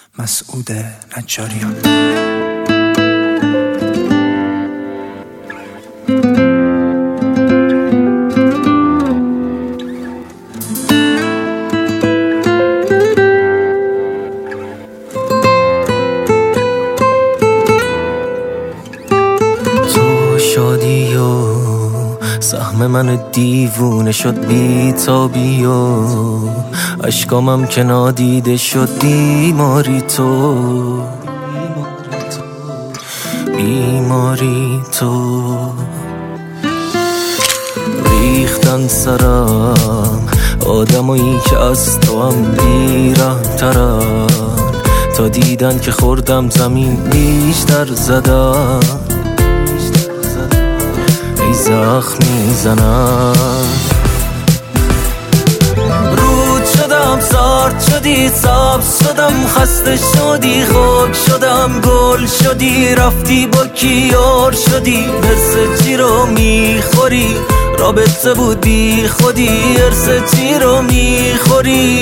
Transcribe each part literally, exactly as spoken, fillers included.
مسعود نجاریان. تو شادی و سهم من دیوونه شد بی تابی و اشکامم که نادیده شد بیماری تو بیماری تو ریختن سرم آدمایی که از تو هم بیره ترن تا دیدن که خوردم زمین بیشتر زدن ای زخم میزنن رود شدم سرد شدی سبز شدم خسته شدی خاک شدم گل شدی رفتی با کیار شدی حرس چی رو میخوری رابطه بود بی خودی حرس چی رو میخوری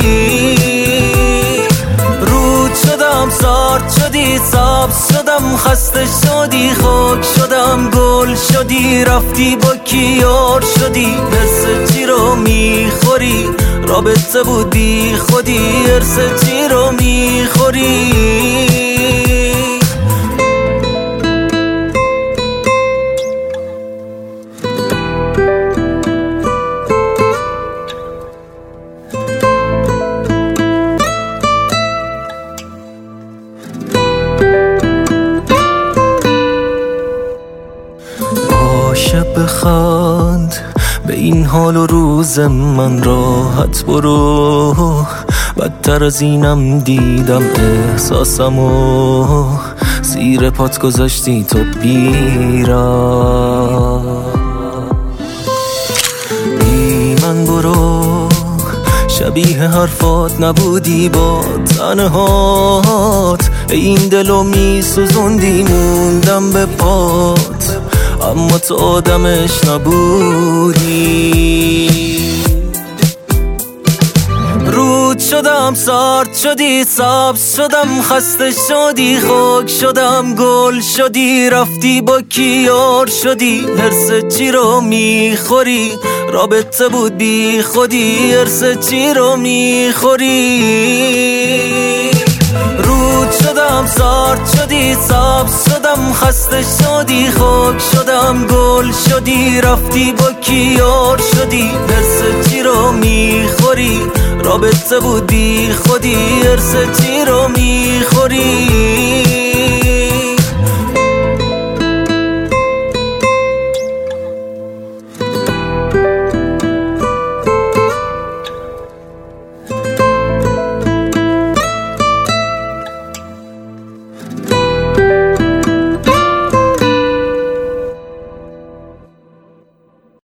رود شدم سرد شدی سبز شدم خسته شدی خاک شدم گل شدی رفتی با کیار شدی حرس چی رو میخوری رابطه بود بی خودی حرس چی رو میخوری باشه بخند به این حال و روز من راحت برو بدتر از اینم دیدم احساسمو زیر پات گذاشتی تو بیرا بی من برو شبیه حرفات نبودی با تنهات این دلو می سوزوندی موندم به پات اما تو آدمش نبودی رود شدم سرد شدی سبز شدم خسته شدی خاک شدم گل شدی رفتی با کیار شدی حرس چی رو میخوری رابطه بود بی خودی حرس چی رو میخوری رود شدم سرد شدی سبز شدم خسته شدی خاک شدم گل شدی رفتی با کیار شدی حرس چی رو میخوری رابطه بود بی خودی حرس چی رو میخوری